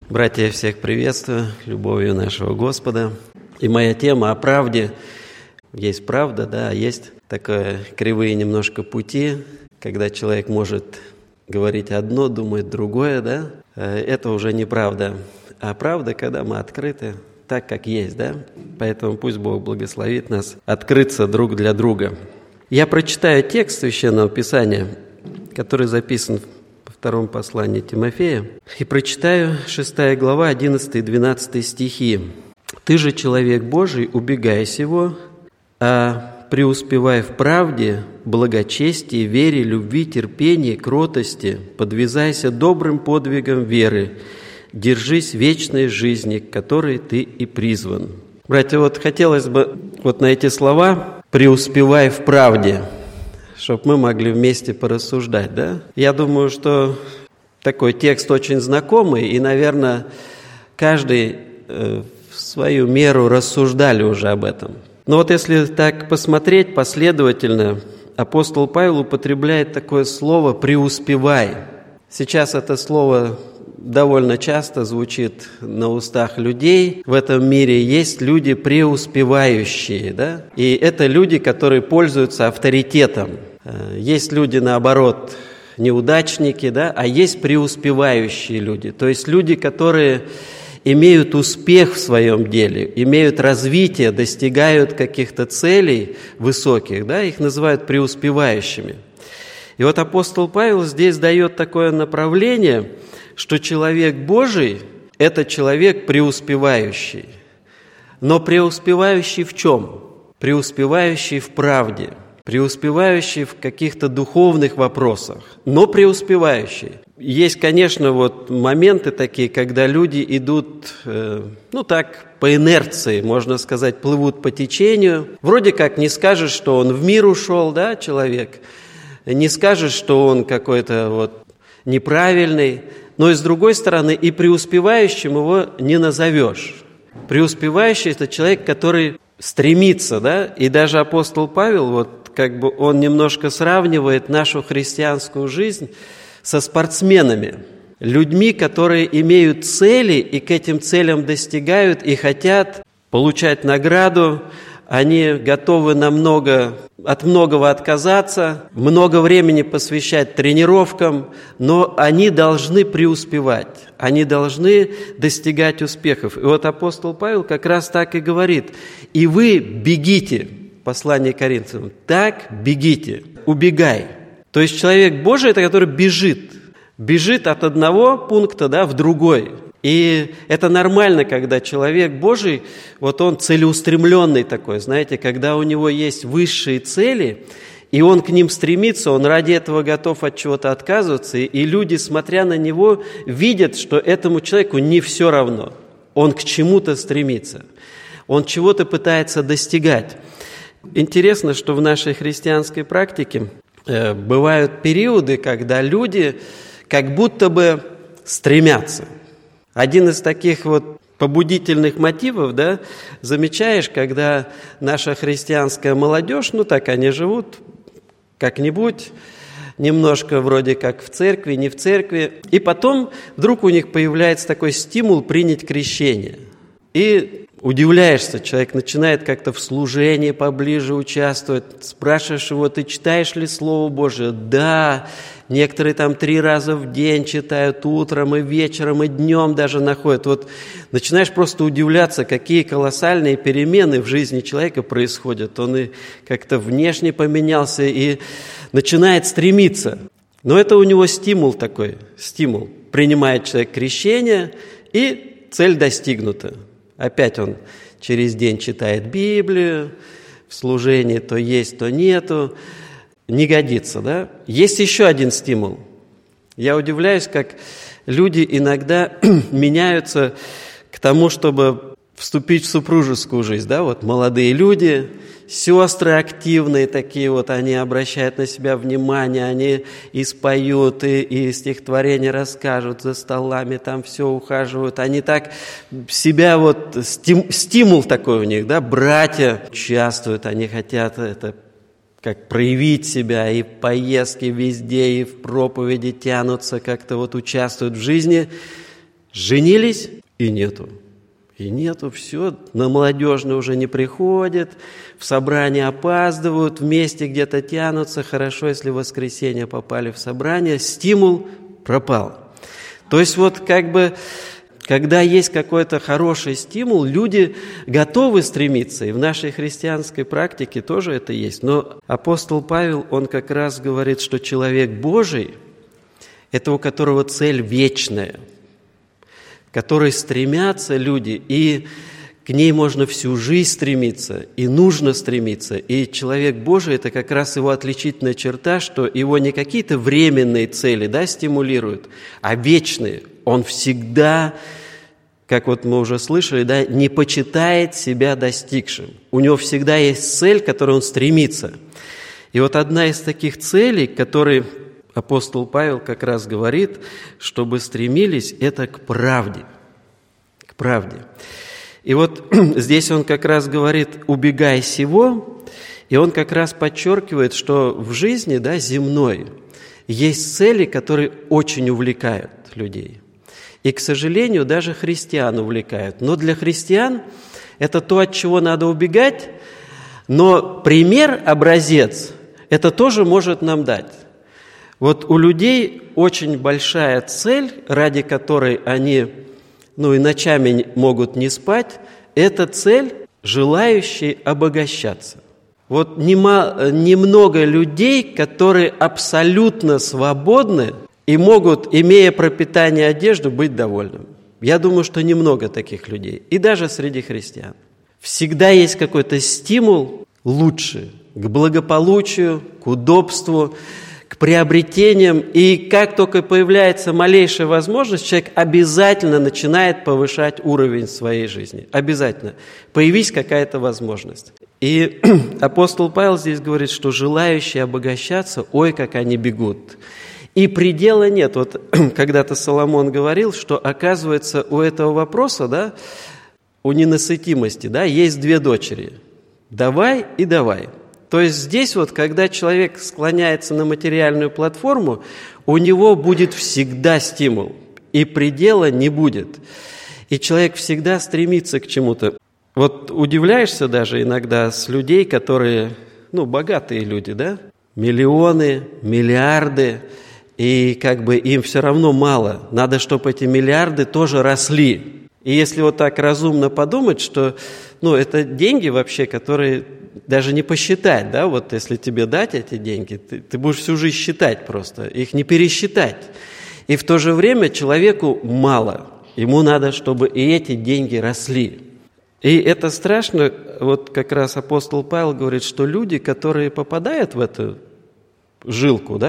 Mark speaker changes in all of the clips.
Speaker 1: Братья, всех приветствую любовью нашего Господа. И моя тема о правде. Есть правда, да, есть такое кривые немножко пути, когда человек может говорить одно, думать другое, да. Это уже не правда. А правда, когда мы открыты так, как есть, да. Поэтому пусть Бог благословит нас открыться друг для друга. Я прочитаю текст Священного Писания, который записан во втором послании Тимофея, и прочитаю 6 глава, 11 и 12 стихи. «Ты же, человек Божий, убегай сего, а преуспевай в правде, благочестии, вере, любви, терпении, кротости, подвязайся добрым подвигом веры, держись вечной жизни, к которой ты и призван». Братья, вот хотелось бы вот на эти слова «преуспевай в правде», чтобы мы могли вместе порассуждать, да? Я думаю, что такой текст очень знакомый, и, наверное, каждый в свою меру рассуждали уже об этом. Но вот если так посмотреть последовательно, апостол Павел употребляет такое слово «преуспевай». Сейчас это слово довольно часто звучит на устах людей. В этом мире есть люди преуспевающие, да? И это люди, которые пользуются авторитетом. Есть люди, наоборот, неудачники, да? А есть преуспевающие люди. То есть люди, которые имеют успех в своем деле, имеют развитие, достигают каких-то целей высоких, да? Их называют преуспевающими. И вот апостол Павел здесь дает такое направление, что человек Божий – это человек преуспевающий. Но преуспевающий в чем? Преуспевающий в правде, преуспевающий в каких-то духовных вопросах, но преуспевающий. Есть, конечно, вот моменты такие, когда люди идут, по инерции, можно сказать, плывут по течению. Вроде как не скажешь, что он в мир ушел, да, человек, не скажешь, что он какой-то вот неправильный, но и с другой стороны и преуспевающим его не назовешь. Преуспевающий – это человек, который стремится, да, и даже апостол Павел, вот как бы он немножко сравнивает нашу христианскую жизнь со спортсменами, людьми, которые имеют цели и к этим целям достигают и хотят получать награду. Они готовы от многого отказаться, много времени посвящать тренировкам, но они должны преуспевать, они должны достигать успехов. И вот апостол Павел как раз так и говорит: «И вы бегите», послание Коринфянам, «так бегите, убегай». То есть человек Божий – это который бежит от одного пункта, да, в другой. И это нормально, когда человек Божий, вот он целеустремленный такой, знаете, когда у него есть высшие цели, и он к ним стремится, он ради этого готов от чего-то отказываться, и люди, смотря на него, видят, что этому человеку не все равно, он к чему-то стремится, он чего-то пытается достигать. Интересно, что в нашей христианской практике бывают периоды, когда люди как будто бы стремятся. Один из таких вот побудительных мотивов, да, замечаешь, когда наша христианская молодежь, они живут как-нибудь, немножко вроде как в церкви, не в церкви, и потом вдруг у них появляется такой стимул принять крещение. И удивляешься, человек начинает как-то в служении поближе участвовать, спрашиваешь его: ты читаешь ли Слово Божие? Да. Некоторые там 3 раза в день читают, утром и вечером, и днем даже находят. Вот начинаешь просто удивляться, какие колоссальные перемены в жизни человека происходят. Он и как-то внешне поменялся и начинает стремиться. Но это у него стимул. Принимает человек крещение, и цель достигнута. Опять он через день читает Библию, в служении то есть, то нету. Не годится, да? Есть еще один стимул. Я удивляюсь, как люди иногда меняются к тому, чтобы вступить в супружескую жизнь, да? Вот молодые люди, сестры активные такие вот, они обращают на себя внимание, они и споют, и стихотворения расскажут за столами, там все ухаживают. Они так себя вот, стимул такой у них, да? Братья участвуют, они хотят это как проявить себя, и в поездке везде, и в проповеди тянутся, как-то вот участвуют в жизни. Женились и нету. И нету, все, на молодежный уже не приходят, в собрание опаздывают, вместе где-то тянутся. Хорошо, если в воскресенье попали в собрание, стимул пропал. То есть вот как бы, когда есть какой-то хороший стимул, люди готовы стремиться, и в нашей христианской практике тоже это есть. Но апостол Павел, он как раз говорит, что человек Божий – это у которого цель вечная, к которой стремятся люди, и к ней можно всю жизнь стремиться, и нужно стремиться. И человек Божий – это как раз его отличительная черта, что его не какие-то временные цели, стимулируют, а вечные. Он всегда, как вот мы уже слышали, не почитает себя достигшим. У него всегда есть цель, к которой он стремится. И вот одна из таких целей, которые апостол Павел как раз говорит, чтобы стремились, это к правде. К правде. И вот здесь он как раз говорит «убегай сего», и он как раз подчеркивает, что в жизни, земной, есть цели, которые очень увлекают людей. И, к сожалению, даже христиан увлекают. Но для христиан это то, от чего надо убегать, но пример, образец, это тоже может нам дать. Вот у людей очень большая цель, ради которой они, и ночами могут не спать, это цель, желающие обогащаться. Вот немного людей, которые абсолютно свободны и могут, имея пропитание и одежду, быть довольными. Я думаю, что немного таких людей, и даже среди христиан. Всегда есть какой-то стимул лучше, к благополучию, к удобству, к приобретениям, и как только появляется малейшая возможность, человек обязательно начинает повышать уровень своей жизни. Обязательно. Появись какая-то возможность. И апостол Павел здесь говорит, что желающие обогащаться, ой, как они бегут. И предела нет. Вот когда-то Соломон говорил, что, оказывается, у этого вопроса, у ненасытимости, есть две дочери. Давай и давай. То есть здесь когда человек склоняется на материальную платформу, у него будет всегда стимул, и предела не будет. И человек всегда стремится к чему-то. Вот удивляешься даже иногда с людей, которые, богатые люди, миллионы, миллиарды, и им все равно мало. Надо, чтобы эти миллиарды тоже росли. И если вот так разумно подумать, что, это деньги вообще, которые даже не посчитать, вот если тебе дать эти деньги, ты будешь всю жизнь считать просто, их не пересчитать. И в то же время человеку мало, ему надо, чтобы и эти деньги росли. И это страшно, вот как раз апостол Павел говорит, что люди, которые попадают в эту жилку,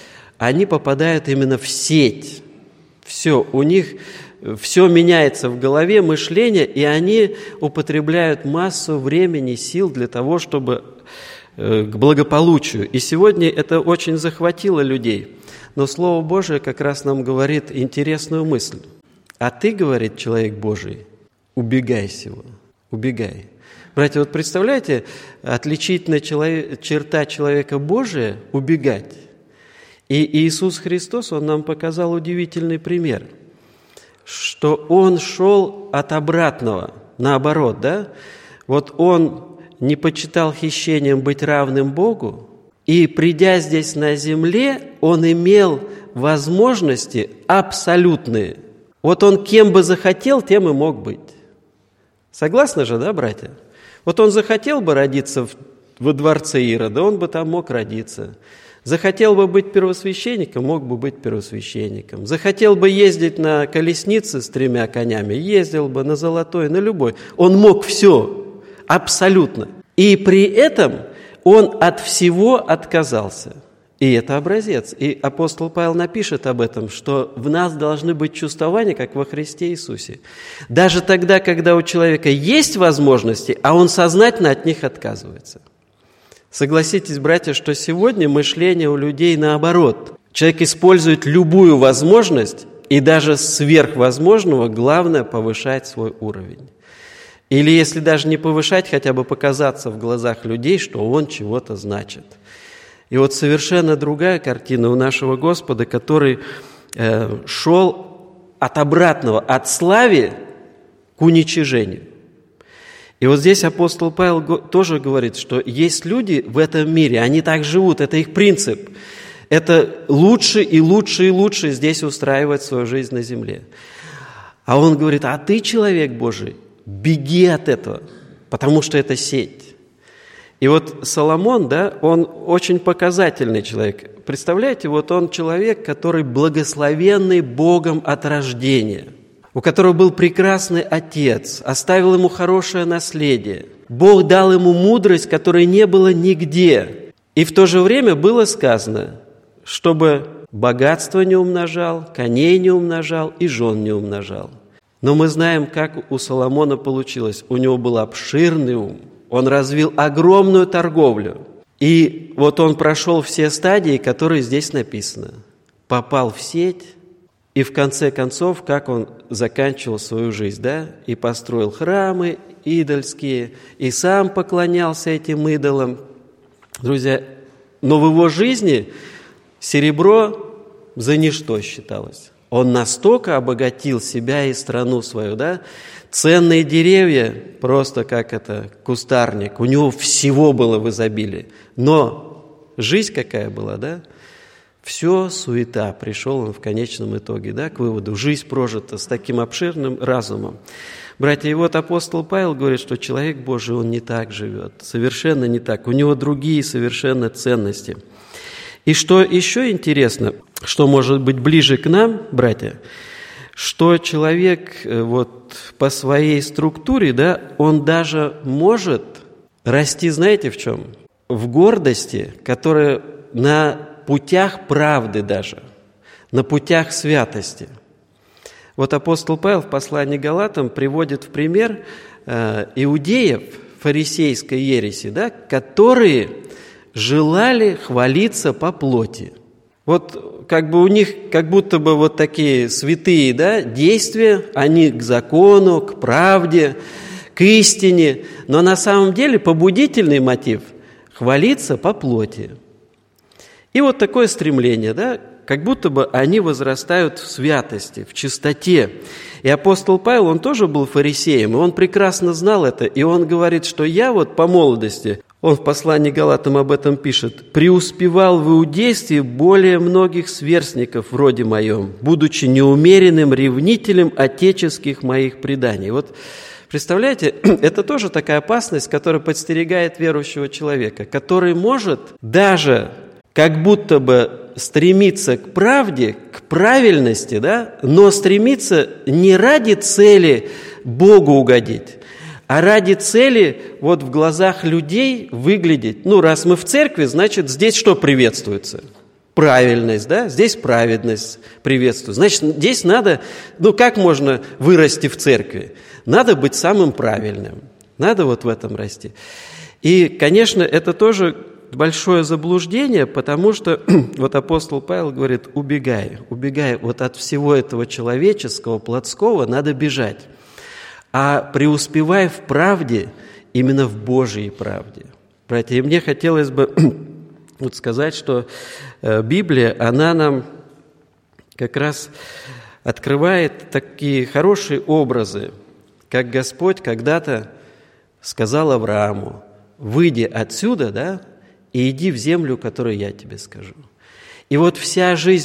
Speaker 1: они попадают именно в сеть. Все, у них все меняется в голове, мышление, и они употребляют массу времени, сил для того, чтобы к благополучию. И сегодня это очень захватило людей. Но Слово Божие как раз нам говорит интересную мысль. А ты, говорит человек Божий, убегай сего, убегай. Братья, вот представляете, отличительная черта человека Божия – убегать. И Иисус Христос, Он нам показал удивительный пример, что Он шел от обратного, наоборот, Вот Он не почитал хищением быть равным Богу, и, придя здесь на земле, Он имел возможности абсолютные. Вот Он кем бы захотел, тем и мог быть. Согласны же, братья? Вот Он захотел бы родиться во дворце Ирода, Он бы там мог родиться. Захотел бы быть первосвященником, мог бы быть первосвященником. Захотел бы ездить на колеснице с 3 конями, ездил бы на золотой, на любой. Он мог все, абсолютно. И при этом он от всего отказался. И это образец. И апостол Павел напишет об этом, что в нас должны быть чувствования, как во Христе Иисусе. Даже тогда, когда у человека есть возможности, а он сознательно от них отказывается. Согласитесь, братья, что сегодня мышление у людей наоборот. Человек использует любую возможность, и даже сверхвозможного, главное – повышать свой уровень. Или если даже не повышать, хотя бы показаться в глазах людей, что он чего-то значит. И вот совершенно другая картина у нашего Господа, который шел от обратного, от славы к уничижению. И вот здесь апостол Павел тоже говорит, что есть люди в этом мире, они так живут, это их принцип. Это лучше и лучше и лучше здесь устраивать свою жизнь на земле. А он говорит, а ты, человек Божий, беги от этого, потому что это сеть. И вот Соломон, да, он очень показательный человек. Представляете, вот он человек, который благословенный Богом от рождения, у которого был прекрасный отец, оставил ему хорошее наследие. Бог дал ему мудрость, которой не было нигде. И в то же время было сказано, чтобы богатство не умножал, коней не умножал и жен не умножал. Но мы знаем, как у Соломона получилось. У него был обширный ум, он развил огромную торговлю. И вот он прошел все стадии, которые здесь написаны. Попал в сеть, и в конце концов, как он заканчивал свою жизнь, да? И построил храмы идольские, и сам поклонялся этим идолам. Друзья, но в его жизни серебро за ничто считалось. Он настолько обогатил себя и страну свою, да? Ценные деревья, просто как это, кустарник, у него всего было в изобилии. Но жизнь какая была, да? Все суета, пришел он в конечном итоге, да, к выводу. Жизнь прожита с таким обширным разумом. Братья, и вот апостол Павел говорит, что человек Божий, он не так живет, совершенно не так. У него другие совершенно ценности. И что еще интересно, что может быть ближе к нам, братья, что человек вот по своей структуре, да, он даже может расти, знаете, в чем? В гордости, которая на путях правды даже, на путях святости. Вот апостол Павел в послании к Галатам приводит в пример иудеев фарисейской ереси, да, которые желали хвалиться по плоти. Вот как бы у них как будто бы вот такие святые, да, действия, они к закону, к правде, к истине, но на самом деле побудительный мотив – хвалиться по плоти. И вот такое стремление, да, как будто бы они возрастают в святости, в чистоте. И апостол Павел, он тоже был фарисеем, и он прекрасно знал это, и он говорит, что я вот по молодости, он в послании к Галатам об этом пишет, преуспевал в иудействе более многих сверстников вроде моем, будучи неумеренным ревнителем отеческих моих преданий. Вот представляете, это тоже такая опасность, которая подстерегает верующего человека, который может даже как будто бы стремиться к правде, к правильности, да, но стремиться не ради цели Богу угодить, а ради цели вот в глазах людей выглядеть. Ну, раз мы в церкви, значит, здесь что приветствуется? Правильность, да? Здесь праведность приветствуется. Значит, здесь надо, ну, как можно вырасти в церкви? Надо быть самым правильным. Надо вот в этом расти. И, конечно, это тоже большое заблуждение, потому что вот апостол Павел говорит, убегай вот от всего этого человеческого, плотского, надо бежать. А преуспевай в правде, именно в Божьей правде. Братья, и мне хотелось бы вот сказать, что Библия, она нам как раз открывает такие хорошие образы, как Господь когда-то сказал Аврааму, выйди отсюда, да, и иди в землю, которую я тебе скажу. И вот вся жизнь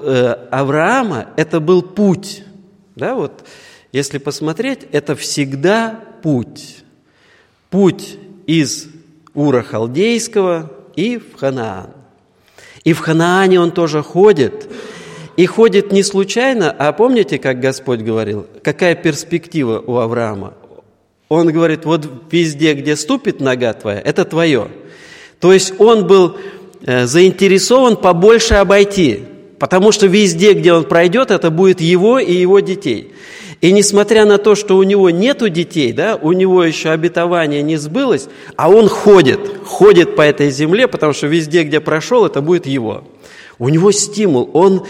Speaker 1: Авраама – это был путь. Да, вот, если посмотреть, это всегда путь. Путь из Ура Халдейского и в Ханаан. И в Ханаане он тоже ходит. И ходит не случайно, а помните, как Господь говорил, какая перспектива у Авраама? Он говорит, вот везде, где ступит нога твоя, это твое. То есть он был заинтересован побольше обойти, потому что везде, где он пройдет, это будет его и его детей. И несмотря на то, что у него нету детей, да, у него еще обетование не сбылось, а он ходит по этой земле, потому что везде, где прошел, это будет его. У него стимул, он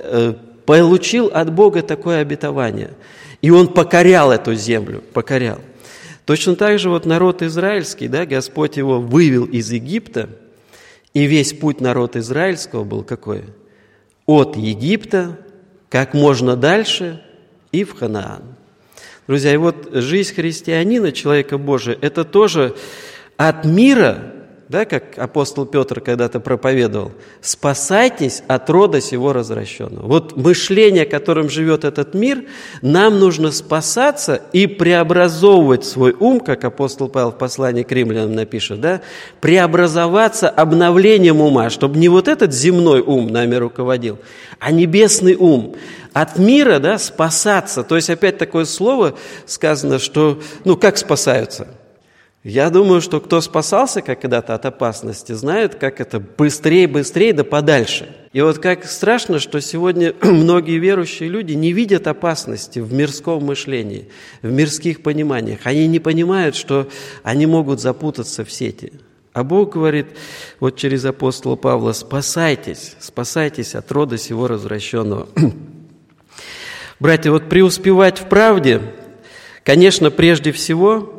Speaker 1: получил от Бога такое обетование, и он покорял эту землю, покорял. Точно так же вот народ израильский, да, Господь его вывел из Египта, и весь путь народа израильского был какой? От Египта, как можно дальше, и в Ханаан. Друзья, и вот жизнь христианина, человека Божия, это тоже от мира, да, как апостол Петр когда-то проповедовал, спасайтесь от рода сего развращенного. Вот мышление, которым живет этот мир, нам нужно спасаться и преобразовывать свой ум, как апостол Павел в послании к римлянам напишет, да, преобразоваться обновлением ума, чтобы не вот этот земной ум нами руководил, а небесный ум. От мира, да, спасаться. То есть опять такое слово сказано, что, как спасаются? Я думаю, что кто спасался когда-то от опасности, знает, как это быстрее, да подальше. И вот как страшно, что сегодня многие верующие люди не видят опасности в мирском мышлении, в мирских пониманиях. Они не понимают, что они могут запутаться в сети. А Бог говорит вот через апостола Павла: спасайтесь от рода сего развращенного. Братья, вот преуспевать в правде, конечно, прежде всего,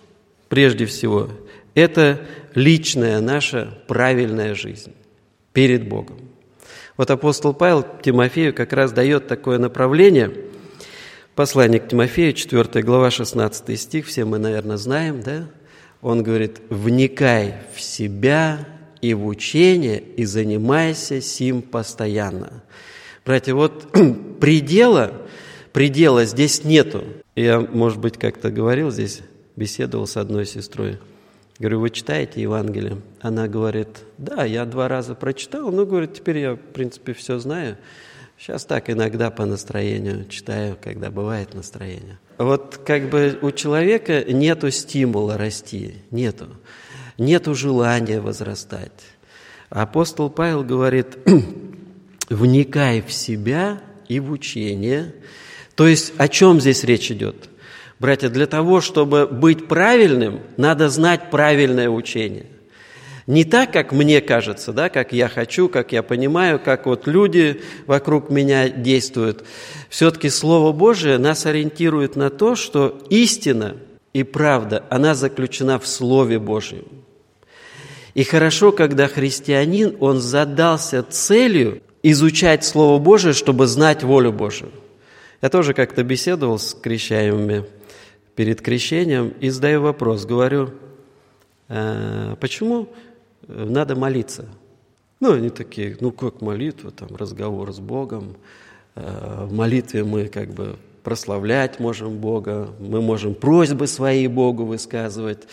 Speaker 1: это личная наша правильная жизнь перед Богом. Вот апостол Павел Тимофею как раз дает такое направление. Послание к Тимофею, 4 глава, 16 стих, все мы, наверное, знаем, да? Он говорит: «Вникай в себя и в учение, и занимайся сим постоянно». Братья, вот предела здесь нету. Я, может быть, как-то говорил здесь, беседовал с одной сестрой. Говорю: вы читаете Евангелие? Она говорит: да, я 2 раза прочитал, но, говорит, теперь я, в принципе, все знаю. Сейчас так иногда по настроению читаю, когда бывает настроение. Вот как бы у человека нету стимула расти, нету желания возрастать. Апостол Павел говорит: вникай в себя и в учение. То есть о чем здесь речь идет? Братья, для того, чтобы быть правильным, надо знать правильное учение. Не так, как мне кажется, да, как я хочу, как я понимаю, как вот люди вокруг меня действуют. Все-таки Слово Божие нас ориентирует на то, что истина и правда, она заключена в Слове Божьем. И хорошо, когда христианин, он задался целью изучать Слово Божие, чтобы знать волю Божию. Я тоже как-то беседовал с крещаемыми перед крещением и задаю вопрос, говорю: почему надо молиться? Они такие: как молитва, там разговор с Богом, в молитве мы как бы прославлять можем Бога, мы можем просьбы свои Богу высказывать.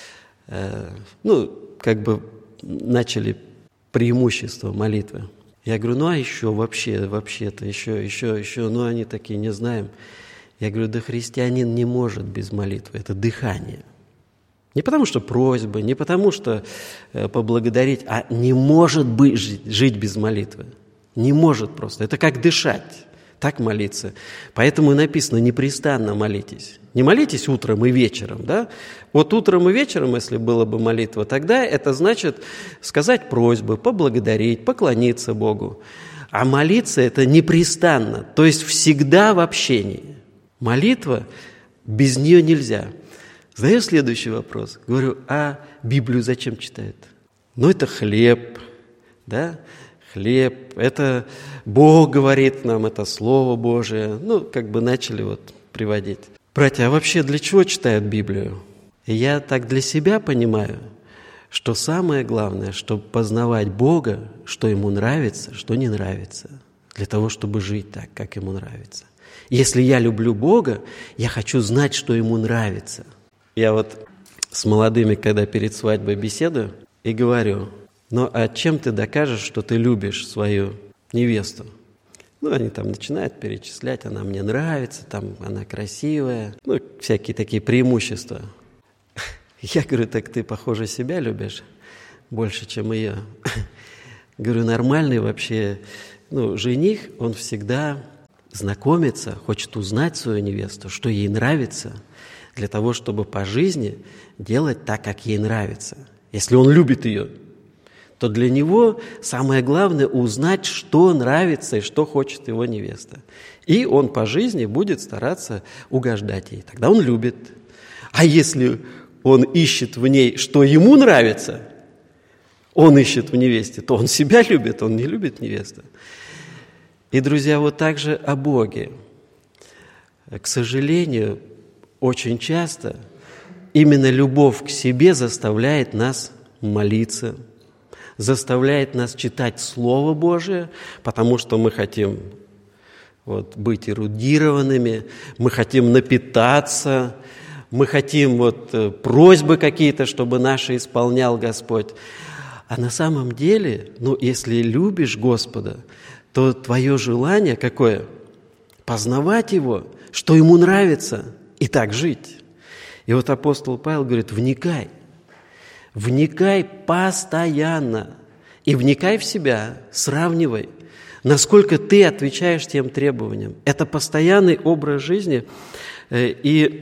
Speaker 1: Как бы начали преимущество молитвы. Я говорю: а еще вообще-то, еще, они такие: не знаем. Я говорю: да христианин не может без молитвы, это дыхание. Не потому что просьбы, не потому что поблагодарить, а не может быть жить без молитвы. Не может просто. Это как дышать, так молиться. Поэтому и написано: непрестанно молитесь. Не молитесь утром и вечером, да? Вот утром и вечером, если была бы молитва, тогда это значит сказать просьбы, поблагодарить, поклониться Богу. А молиться – это непрестанно, то есть всегда в общении. Молитва, без нее нельзя. Задаю следующий вопрос. Говорю: а Библию зачем читают? Это хлеб, да? Хлеб, это Бог говорит нам, это Слово Божие. Начали приводить. Братья, а вообще для чего читают Библию? И я так для себя понимаю, что самое главное, чтобы познавать Бога, что Ему нравится, что не нравится, для того, чтобы жить так, как Ему нравится. Если я люблю Бога, я хочу знать, что Ему нравится. Я с молодыми, когда перед свадьбой беседую, и говорю: а чем ты докажешь, что ты любишь свою невесту? Они там начинают перечислять: она мне нравится, она красивая, всякие такие преимущества. Я говорю: так ты, похоже, себя любишь больше, чем ее. Говорю: нормальный вообще, жених, он всегда знакомится, хочет узнать свою невесту, что ей нравится, для того, чтобы по жизни делать так, как ей нравится. Если он любит ее, то для него самое главное узнать, что нравится и что хочет его невеста. И он по жизни будет стараться угождать ей. Тогда он любит. А если он ищет в ней, что ему нравится, он ищет в невесте, то он себя любит, он не любит невесту. И, друзья, так же о Боге. к сожалению, очень часто именно любовь к себе заставляет нас молиться, заставляет нас читать Слово Божие, потому что мы хотим быть эрудированными, мы хотим напитаться, мы хотим просьбы какие-то, чтобы наши исполнял Господь. А на самом деле, если любишь Господа, то твое желание какое? Познавать Его, что Ему нравится, и так жить. И апостол Павел говорит, вникай постоянно, и вникай в себя, сравнивай, насколько ты отвечаешь тем требованиям. Это постоянный образ жизни, и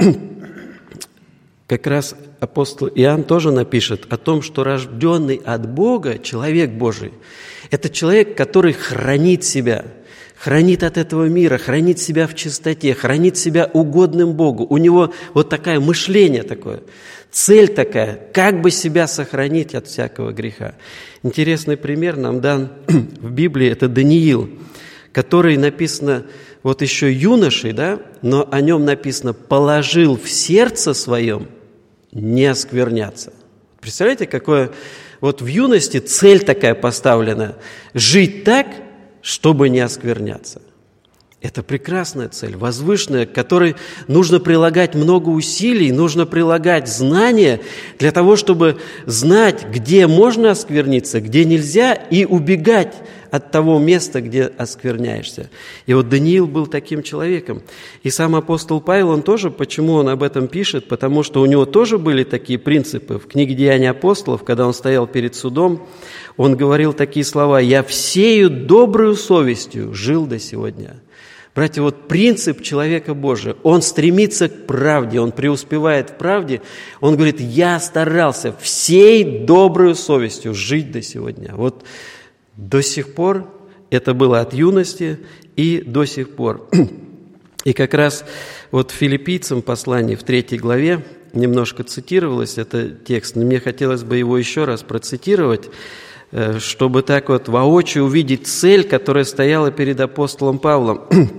Speaker 1: как раз апостол Иоанн тоже напишет о том, что рожденный от Бога человек Божий – это человек, который хранит себя, хранит от этого мира, хранит себя в чистоте, хранит себя угодным Богу. У него такое мышление такое, цель такая, как бы себя сохранить от всякого греха. Интересный пример нам дан в Библии, это Даниил, который написано еще юношей, да, но о нем написано «положил в сердце своем не оскверняться». Представляете, какое в юности цель такая поставлена – жить так, чтобы не оскверняться. Это прекрасная цель, возвышенная, к которой нужно прилагать много усилий, нужно прилагать знания для того, чтобы знать, где можно оскверниться, где нельзя, и убегать от того места, где оскверняешься. И Даниил был таким человеком. И сам апостол Павел, он тоже, почему он об этом пишет? Потому что у него тоже были такие принципы. В книге «Деяния апостолов», когда он стоял перед судом, он говорил такие слова: «Я всею добрую совестью жил до сегодня». Братья, принцип человека Божия, он стремится к правде, он преуспевает в правде. Он говорит, я старался всей добрую совестью жить до сегодня. До сих пор, это было от юности и до сих пор. И как раз Филиппийцам послание в 3 главе немножко цитировалось, это текст, но мне хотелось бы его еще раз процитировать, чтобы так воочию увидеть цель, которая стояла перед апостолом Павлом.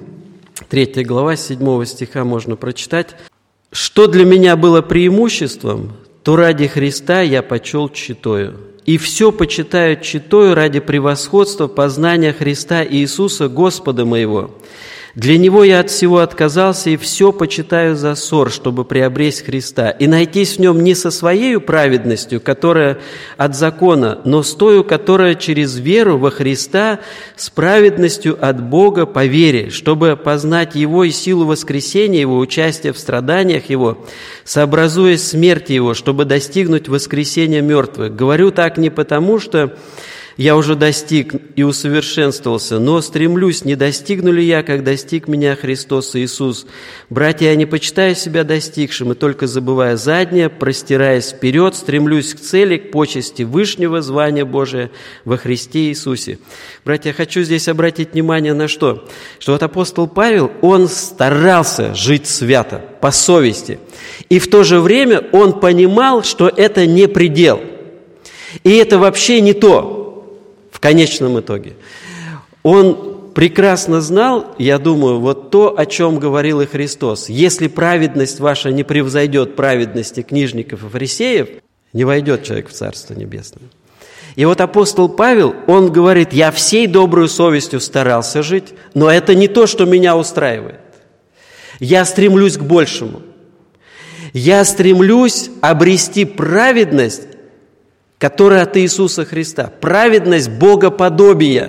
Speaker 1: 3 глава, 7 стиха можно прочитать. «Что для меня было преимуществом, то ради Христа я почел тщетою, и все почитаю тщетою ради превосходства познания Христа Иисуса, Господа моего. Для Него я от всего отказался, и все почитаю за ссор, чтобы приобресть Христа, и найтись в Нем не со своей праведностью, которая от закона, но с тою, которая через веру во Христа, с праведностью от Бога по вере, чтобы познать Его и силу воскресения Его, участие в страданиях Его, сообразуясь смерти Его, чтобы достигнуть воскресения мертвых. Говорю так не потому, что я уже достиг и усовершенствовался, но стремлюсь, не достигну ли я, как достиг меня Христос Иисус. Братья, я не почитаю себя достигшим, и только забывая заднее, простираясь вперед, стремлюсь к цели, к почести вышнего звания Божия во Христе Иисусе». Братья, я хочу здесь обратить внимание на что? Что апостол Павел, он старался жить свято, по совести. И в то же время он понимал, что это не предел. И это вообще не то. В конечном итоге. Он прекрасно знал, я думаю, то, о чем говорил и Христос. Если праведность ваша не превзойдет праведности книжников и фарисеев, не войдет человек в Царство Небесное. И апостол Павел, он говорит, я всей доброй совестью старался жить, но это не то, что меня устраивает. Я стремлюсь к большему. Я стремлюсь обрести праведность, которая от Иисуса Христа, праведность богоподобия.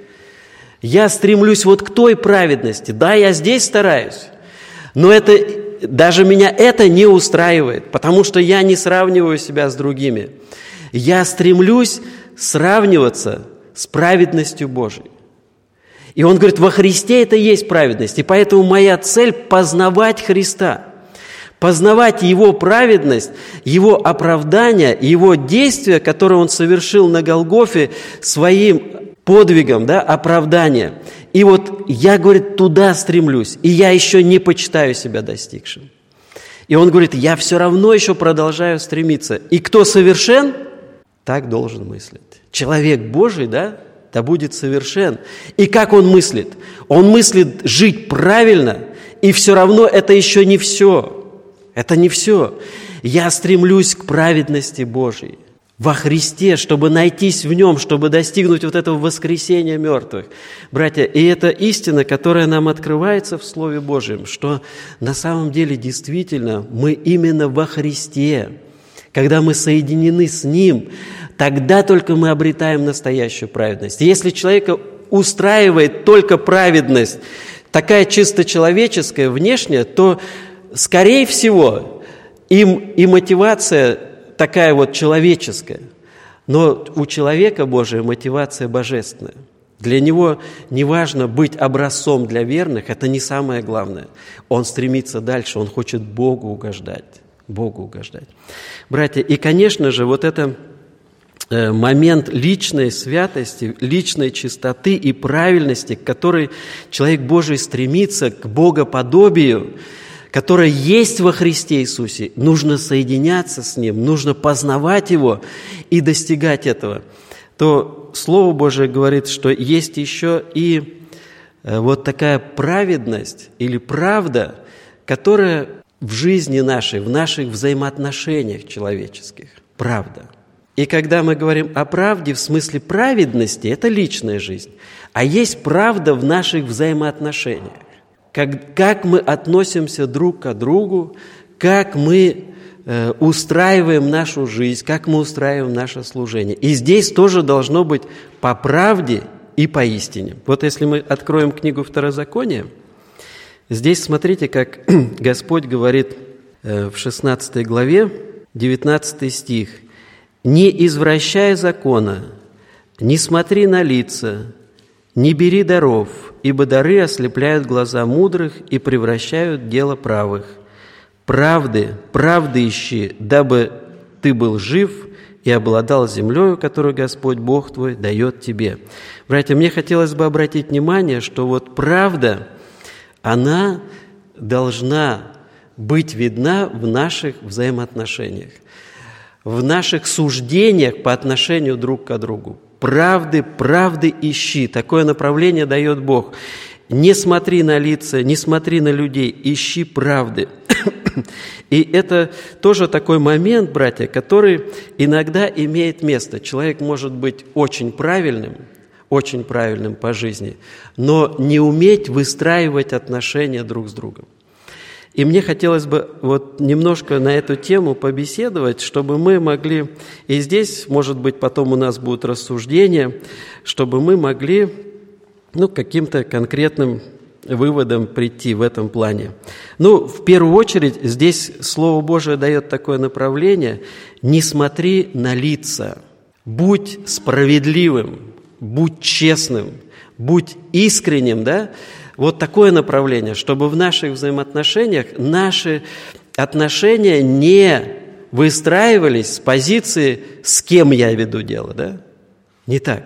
Speaker 1: Я стремлюсь к той праведности. Да, я здесь стараюсь, но даже меня это не устраивает, потому что я не сравниваю себя с другими. Я стремлюсь сравниваться с праведностью Божией. И он говорит, во Христе это есть праведность, и поэтому моя цель – познавать Христа. Познавать Его праведность, Его оправдание, Его действия, которые Он совершил на Голгофе своим подвигом, оправдание. И я, говорит, туда стремлюсь, и я еще не почитаю себя достигшим. И он говорит, я все равно еще продолжаю стремиться. И кто совершен, так должен мыслить. Человек Божий, да будет совершен. И как он мыслит? Он мыслит жить правильно И все равно это еще не все. Это не все. Я стремлюсь к праведности Божьей во Христе, чтобы найтись в Нем, чтобы достигнуть вот этого воскресения мертвых. Братья, и это истина, которая нам открывается в Слове Божьем, что на самом деле действительно мы именно во Христе, когда мы соединены с Ним, тогда только мы обретаем настоящую праведность. Если человека устраивает только праведность, такая чисто человеческая, внешняя, то, скорее всего, им и мотивация такая вот человеческая. Но у человека Божия мотивация божественная. Для него не важно быть образцом для верных, это не самое главное. Он стремится дальше, он хочет Богу угождать. Богу угождать. Братья, и, конечно же, вот это момент личной святости, личной чистоты и правильности, к которой человек Божий стремится, к богоподобию, которое есть во Христе Иисусе, нужно соединяться с Ним, нужно познавать Его и достигать этого, то Слово Божие говорит, что есть еще и вот такая праведность или правда, которая в жизни нашей, в наших взаимоотношениях человеческих, правда. И когда мы говорим о правде в смысле праведности, это личная жизнь, а есть правда в наших взаимоотношениях. Как мы относимся друг к другу, как мы устраиваем нашу жизнь, как мы устраиваем наше служение. И здесь тоже должно быть по правде и по истине. Вот если мы откроем книгу Второзакония, здесь смотрите, как Господь говорит в 16 главе, 19 стих. «Не извращай закона, не смотри на лица, не бери даров, ибо дары ослепляют глаза мудрых и превращают дело правых. Правды ищи, дабы ты был жив и обладал землею, которую Господь Бог твой дает тебе». Братья, мне хотелось бы обратить внимание, что вот правда, она должна быть видна в наших взаимоотношениях, в наших суждениях по отношению друг к другу. Правды ищи. Такое направление дает Бог. Не смотри на лица, не смотри на людей, ищи правды. И это тоже такой момент, братья, который иногда имеет место. Человек может быть очень правильным по жизни, но не уметь выстраивать отношения друг с другом. И мне хотелось бы вот немножко на эту тему побеседовать, чтобы мы могли, и здесь, может быть, потом у нас будут рассуждения, чтобы мы могли, к каким-то конкретным выводам прийти в этом плане. В первую очередь, здесь Слово Божие дает такое направление: не смотри на лица, будь справедливым, будь честным, будь искренним, да? Вот такое направление, чтобы в наших взаимоотношениях наши отношения не выстраивались с позиции «с кем я веду дело», да? Не так.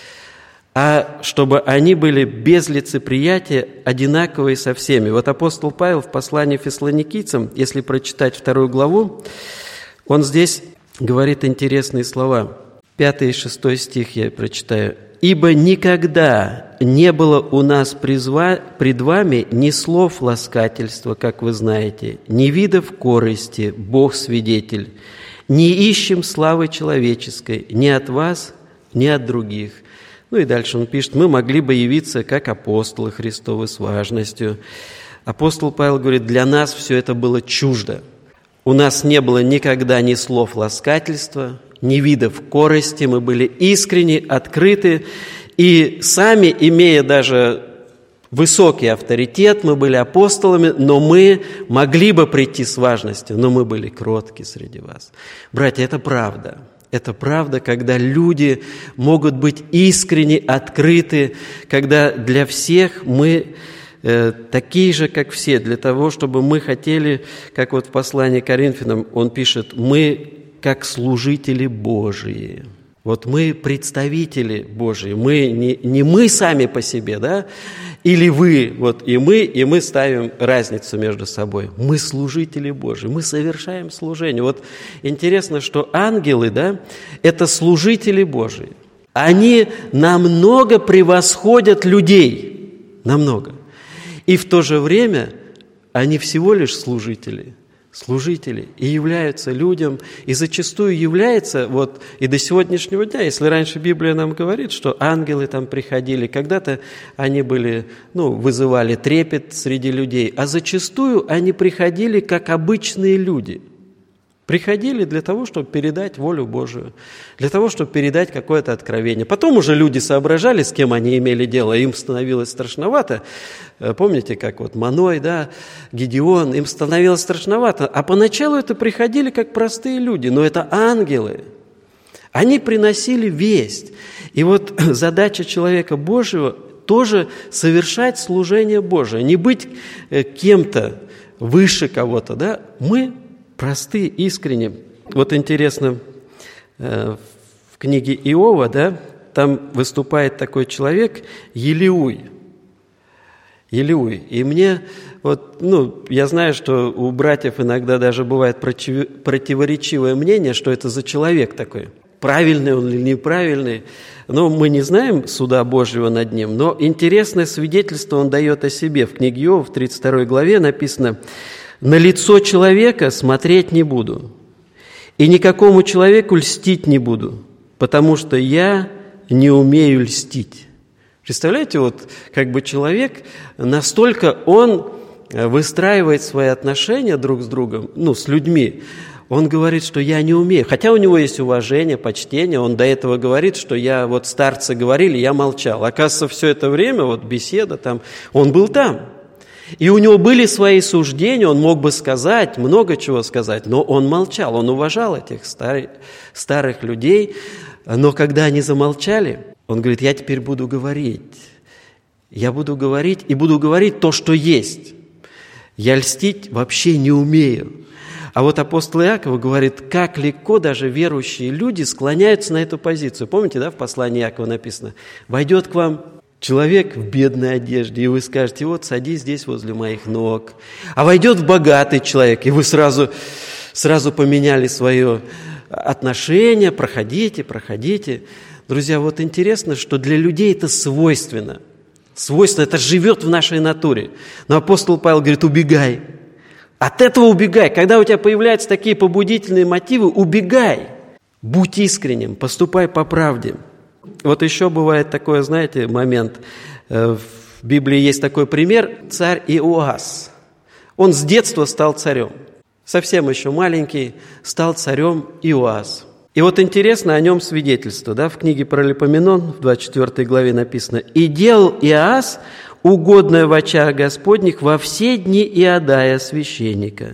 Speaker 1: А чтобы они были без лицеприятия, одинаковые со всеми. Вот апостол Павел в послании Фессалоникийцам, если прочитать 2 главу, он здесь говорит интересные слова. 5 и 6 стих я прочитаю. «Ибо никогда не было у нас пред вами ни слов ласкательства, как вы знаете, ни видов корысти, Бог свидетель, не ищем славы человеческой ни от вас, ни от других». И дальше он пишет: «Мы могли бы явиться как апостолы Христовы с важностью». Апостол Павел говорит: для нас все это было чуждо. У нас не было никогда ни слов ласкательства, ни видов корысти, мы были искренни, открыты, и сами, имея даже высокий авторитет, мы были апостолами, но мы могли бы прийти с важностью, но мы были кротки среди вас. Братья, это правда. Это правда, когда люди могут быть искренне открыты, когда для всех мы такие же, как все, для того, чтобы мы хотели, как вот в послании к Коринфянам он пишет, мы как служители Божии. Вот мы представители Божии, мы не мы сами по себе, да, или вы, вот и мы ставим разницу между собой. Мы служители Божии, мы совершаем служение. Вот интересно, что ангелы, да, это служители Божии. Они намного превосходят людей, намного. И в то же время они всего лишь служители и являются людям, и зачастую являются, вот и до сегодняшнего дня, если раньше Библия нам говорит, что ангелы там приходили, когда-то они были, вызывали трепет среди людей, а зачастую они приходили как обычные люди. Приходили для того, чтобы передать волю Божию, для того, чтобы передать какое-то откровение. Потом уже люди соображали, с кем они имели дело, им становилось страшновато. Помните, как вот Маной, Гедеон, им становилось страшновато. А поначалу это приходили как простые люди, но это ангелы. Они приносили весть. И вот задача человека Божьего тоже совершать служение Божие, не быть кем-то выше кого-то, Мы простые, искренне. Вот интересно, в книге Иова, там выступает такой человек Елиуй. И мне, я знаю, что у братьев иногда даже бывает противоречивое мнение, что это за человек такой. Правильный он или неправильный. Но мы не знаем суда Божьего над ним. Но интересное свидетельство он дает о себе. В книге Иова, в 32 главе написано: «На лицо человека смотреть не буду, и никакому человеку льстить не буду, потому что я не умею льстить». Представляете, человек, настолько он выстраивает свои отношения друг с другом, с людьми, он говорит, что я не умею. Хотя у него есть уважение, почтение, он до этого говорит, что старцы говорили, я молчал. Оказывается, все это время, беседа там, он был там. И у него были свои суждения, он мог бы сказать, много чего сказать, но он молчал, он уважал этих старых людей. Но когда они замолчали, он говорит, я теперь буду говорить. Я буду говорить и буду говорить то, что есть. Я льстить вообще не умею. А вот апостол Иаков говорит, как легко даже верующие люди склоняются на эту позицию. Помните, в послании Иакова написано, «Войдет к вам человек в бедной одежде, и вы скажете, садись здесь возле моих ног». А войдет богатый человек, и вы сразу поменяли свое отношение, проходите. Друзья, интересно, что для людей это свойственно. Это живет в нашей натуре. Но апостол Павел говорит, убегай. От этого убегай. Когда у тебя появляются такие побудительные мотивы, убегай. Будь искренним, поступай по правде. Еще бывает такой, момент. В Библии есть такой пример. Царь Иоас. Он с детства стал царем. Совсем еще маленький, стал царем Иоас. И интересно о нем свидетельство. В книге Паралипоменон, в 24 главе написано, «И делал Иоас угодное в очах Господних во все дни Иодая священника.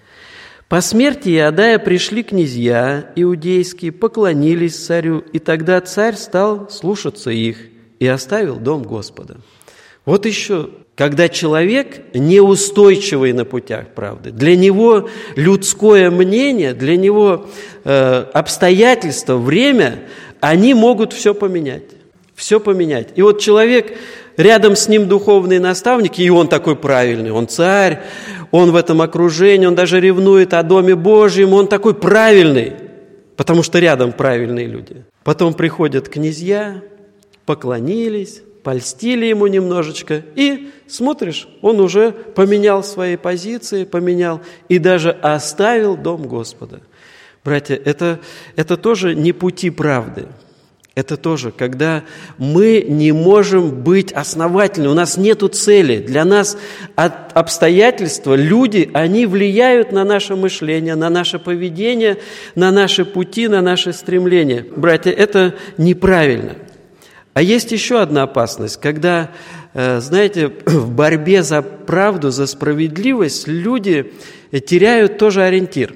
Speaker 1: По смерти Иодая пришли князья иудейские, поклонились царю, и тогда царь стал слушаться их и оставил дом Господа». Еще, когда человек неустойчивый на путях правды, для него людское мнение, для него обстоятельства, время, они могут все поменять. Все поменять. И человек, рядом с ним духовный наставник, и он такой правильный, он царь, он в этом окружении, он даже ревнует о Доме Божьем, он такой правильный, потому что рядом правильные люди. Потом приходят князья, поклонились, польстили ему немножечко, и смотришь, он уже поменял свои позиции, и даже оставил дом Господа. Братья, это тоже не пути правды. Это тоже, когда мы не можем быть основательны, у нас нету цели. Для нас обстоятельства, люди, они влияют на наше мышление, на наше поведение, на наши пути, на наши стремления. Братья, это неправильно. А есть еще одна опасность, когда, в борьбе за правду, за справедливость люди теряют тоже ориентир.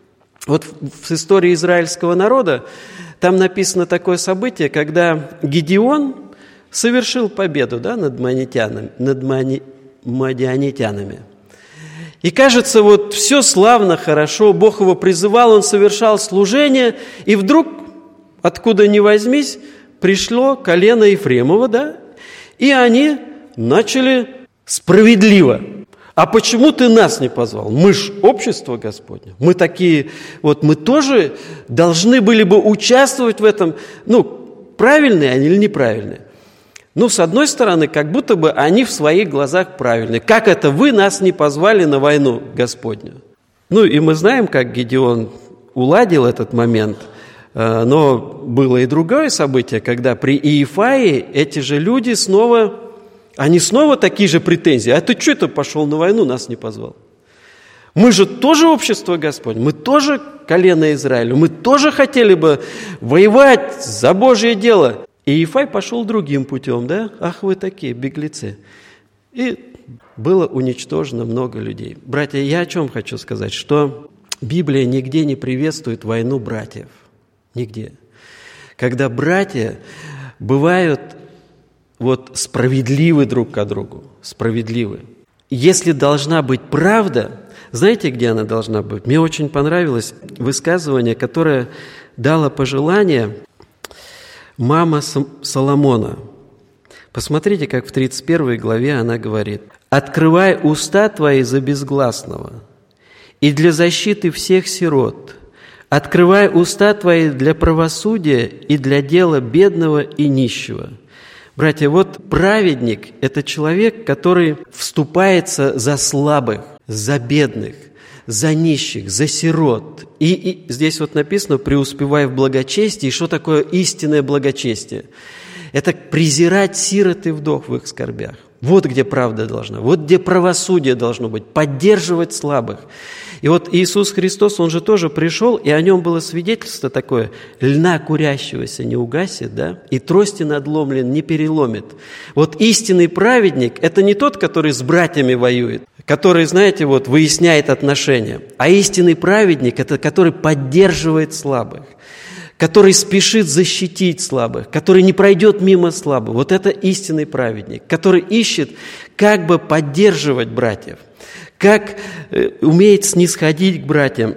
Speaker 1: В истории израильского народа там написано такое событие, когда Гедеон совершил победу над мадианитянами. И кажется, все славно, хорошо, Бог его призывал, он совершал служение, и вдруг, откуда ни возьмись, пришло колено Ефремова, и они начали справедливо. А почему ты нас не позвал? Мы ж общество Господне. Мы такие, мы тоже должны были бы участвовать в этом. Правильные они или неправильные? Ну, с одной стороны, как будто бы они в своих глазах правильные. Как это вы нас не позвали на войну Господню? Ну, и мы знаем, как Гедеон уладил этот момент, но было и другое событие, когда при Иефае эти же люди снова такие же претензии. А ты что это пошел на войну, нас не позвал? Мы же тоже общество Господне, мы тоже колено Израиля, мы тоже хотели бы воевать за Божье дело. И Иефай пошел другим путем, да? Ах, вы такие беглецы. И было уничтожено много людей. Братья, я о чем хочу сказать, что Библия нигде не приветствует войну братьев. Нигде. Когда братья бывают справедливы друг к другу, справедливы. Если должна быть правда, знаете, где она должна быть? Мне очень понравилось высказывание, которое дало пожелание мама Соломона. Посмотрите, как в 31 главе она говорит: «Открывай уста твои за безгласного, и для защиты всех сирот. Открывай уста твои для правосудия и для дела бедного и нищего». Братья, праведник – это человек, который вступается за слабых, за бедных, за нищих, за сирот. И здесь написано: «преуспевай в благочестии». И что такое истинное благочестие? Это презирать сирот и вдов в их скорбях. Вот где правда должна, вот где правосудие должно быть, поддерживать слабых. И Иисус Христос, Он же тоже пришел, и о Нем было свидетельство такое: льна курящегося не угасит, да, и трости надломлен не переломит. Истинный праведник – это не тот, который с братьями воюет, который, знаете, выясняет отношения, а истинный праведник – это который поддерживает слабых, который спешит защитить слабых, который не пройдет мимо слабых. Это истинный праведник, который ищет, как бы поддерживать братьев, как умеет снисходить к братьям.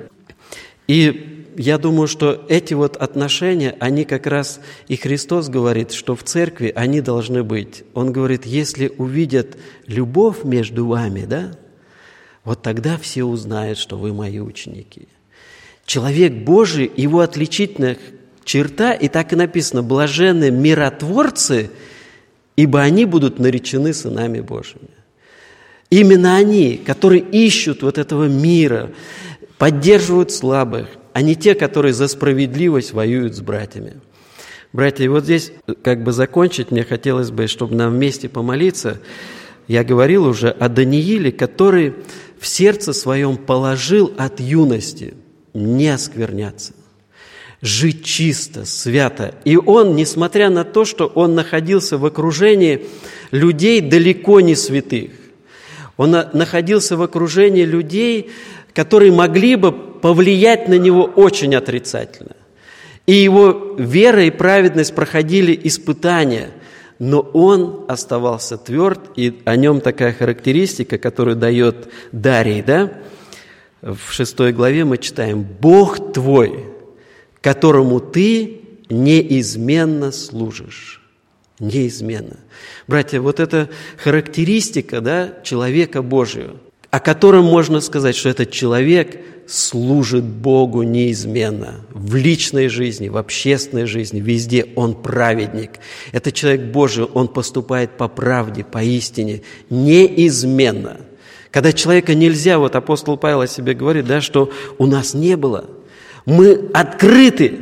Speaker 1: И я думаю, что эти отношения, они как раз, и Христос говорит, что в церкви они должны быть. Он говорит: если увидят любовь между вами, да, тогда все узнают, что вы мои ученики. Человек Божий, его отличительная черта, и так и написано: блаженны миротворцы, ибо они будут наречены сынами Божьими. Именно они, которые ищут этого мира, поддерживают слабых, а не те, которые за справедливость воюют с братьями. Братья, и здесь закончить мне хотелось бы, чтобы нам вместе помолиться. Я говорил уже о Данииле, который в сердце своем положил от юности не оскверняться, жить чисто, свято. И он, несмотря на то, что он находился в окружении людей далеко не святых, он находился в окружении людей, которые могли бы повлиять на него очень отрицательно. И его вера и праведность проходили испытания, но он оставался тверд, и о нем такая характеристика, которую дает Дарий, да? В 6 главе мы читаем: «Бог твой, которому ты неизменно служишь». Неизменно. Братья, это характеристика, да, человека Божьего, о котором можно сказать, что этот человек служит Богу неизменно. В личной жизни, в общественной жизни, везде он праведник. Это человек Божий, он поступает по правде, по истине, неизменно. Когда человека нельзя, апостол Павел о себе говорит, да, что у нас не было. Мы открыты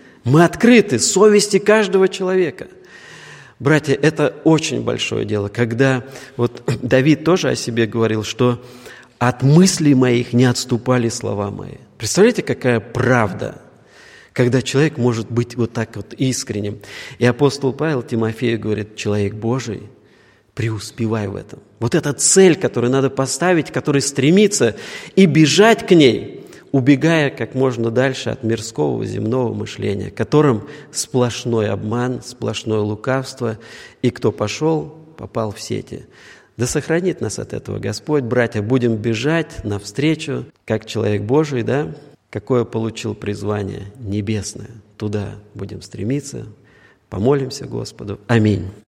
Speaker 1: совести каждого человека. Братья, это очень большое дело, когда Давид тоже о себе говорил, что от мыслей моих не отступали слова мои. Представляете, какая правда, когда человек может быть так искренним. И апостол Павел Тимофею говорит: человек Божий, преуспевай в этом. Эта цель, которую надо поставить, которой стремиться и бежать к ней, убегая как можно дальше от мирского, земного мышления, которым сплошной обман, сплошное лукавство, и кто пошел, попал в сети. Да сохранит нас от этого Господь. Братья, будем бежать навстречу, как человек Божий, да, какое получил призвание небесное. Туда будем стремиться. Помолимся Господу. Аминь.